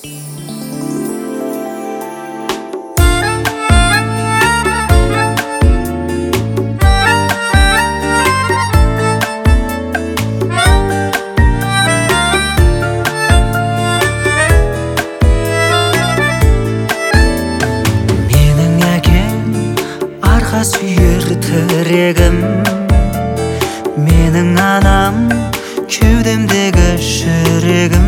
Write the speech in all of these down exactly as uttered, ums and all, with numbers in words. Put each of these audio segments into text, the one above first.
Сүйер тірегім, менің анам, кеудемдегі жүрегім.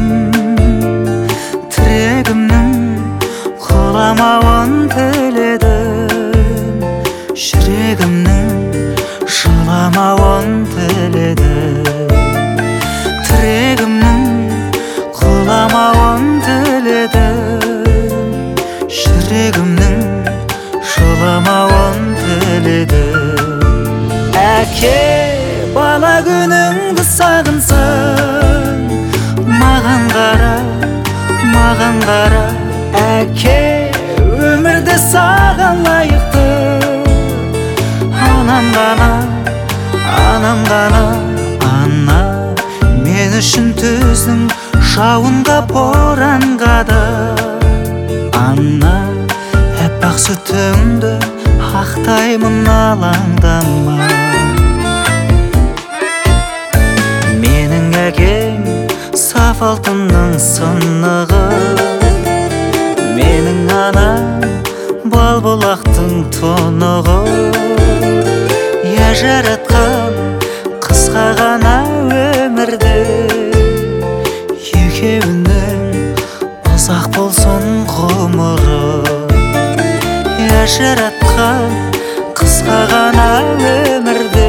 Тірегімнің құламауын тіледім, жүрегімнің жыламауын тіледім. Тірегімнің құламауын тіледім, жүрегімнің жыламауын Әке, бала күніңді сағынсың, маған қара, маған қара. Әке, өмірде саған лайықты, анам ғана, анам ғана. Ана, мен үшін түздің жауынға боранға да. Ана, әппақ сүтіңді ақтаймын, алаңдама. Менің әкем саф алтынның сынығы, менің анам бал бұлақтың тұнығы. Я жаратқан қысқа ғана өмірде, екеуінің ұзақ болсын ғұмыры. Я жаратқан қысқа ғана өмірде,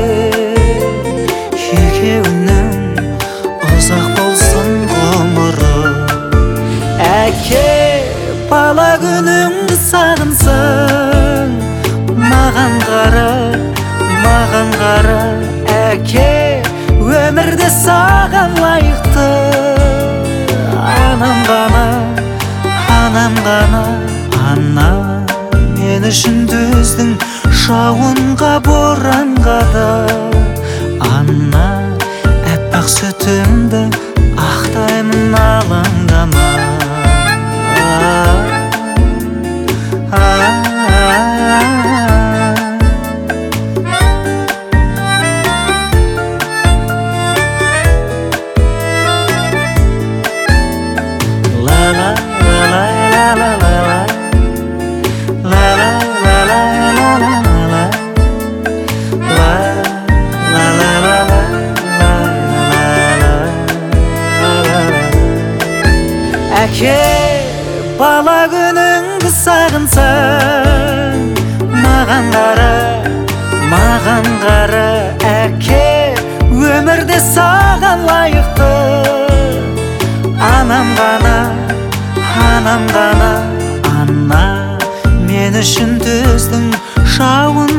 екеуінің ұзақ болсын ғұмыры. Әке, бала күніңді сағынсың, маған қара, маған қара. Әке, өмірде саған лайықты, анам ғана, анам ғана. Ана, мен үшін түздің жауынға боранға да. Ана, әппақ сүтімді ақтаймын, алаңдама. Әке, бала күніңді сағынсың, маған қара, маған қара. Әке, өмірде саған лайықты, анам ғана, анам ғана. Ана, мен үшін түздің жауын